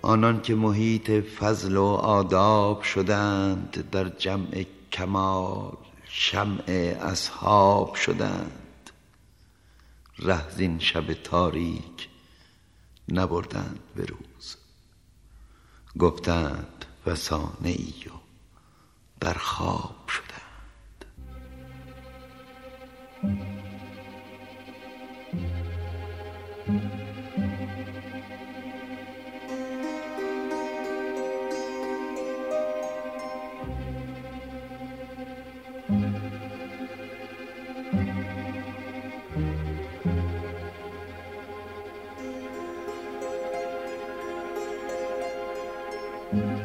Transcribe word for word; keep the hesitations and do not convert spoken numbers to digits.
آنان که محیط فضل و آداب شدند، در جمع کمال شمع اصحاب شدند. ره زین شب تاریک نبردند به روز، گفتند فسانه ای و در خواب شدند. Thank you.